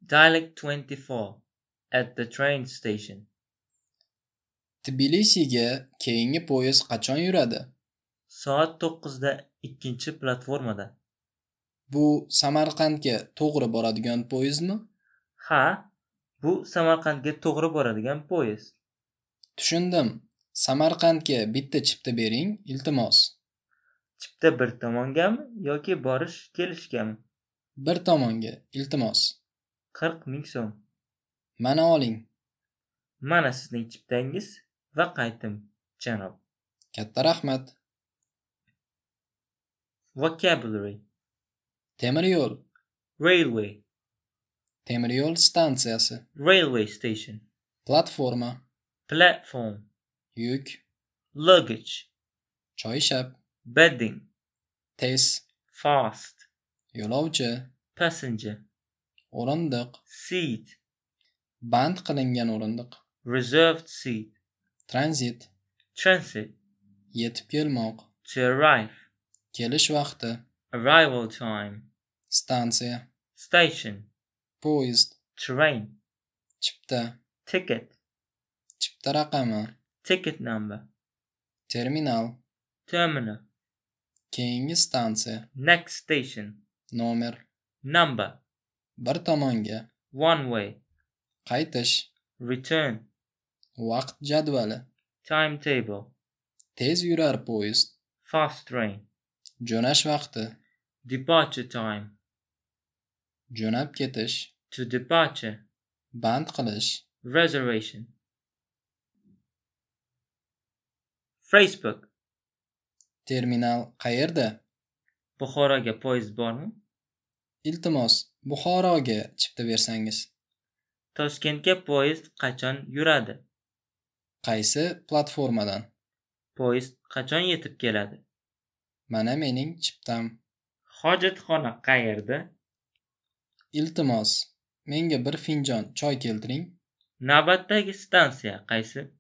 Dialect 24 at the train station. Tbilisiga keyingi poyezd qachon yuradi? Soat 9da ikkinchi platformada. Bu Samarqandga to'g'ri boradigan poyezdmi? Ha, bu Samarqandga to'g'ri boradigan poyezd. Tushundim. Samarqandga bitta chipta bering, iltimos. Chipta bir tomongami yoki borish-kelishgami? Bir tomonga, iltimos. 40 ming so'm. Mana oling. Mana sizning chiptangiz va qaytim, janob. Katta rahmat. Vocabulary. Temir yo'l, Railway. temir yo'l stansiyasi, Railway station. platforma, Platform. yuk, Luggage. choyshab, Bedding. tez, Fast. yo'lovchi, Passenger. o'rindiq, Seat. band qilingan o'rindiq, Reserved seat. tranzit, Transit. yetib kelmoq, To arrive. kelish vaqti, Arrival time. stansiya, Station. poyezd, Train. chipta, Ticket. chipta raqami, Ticket number. terminal, Terminal. keyingi stansiya, Next station. nomer, Number. bir tomonga, One way. qaytish, Return. vaqt jadvali, Timetable. tez yurar poyezd, Fast train. jo'nash vaqti, Departure time. jo'nab ketish, To departure. band qilish, Reservation. Phrasebook. terminal qayerda? Buxoroga poyezd bormi? Iltimos, Buxoroga chipta bersangiz. Toshkentga poyezd qachon yuradi? Qaysi platformadan? Poyezd qachon yetib keladi? Mana mening chiptam. Hojatxona qayerda? Iltimos, menga bir finjon choy keltiring. Navbatdagi stansiya qaysi?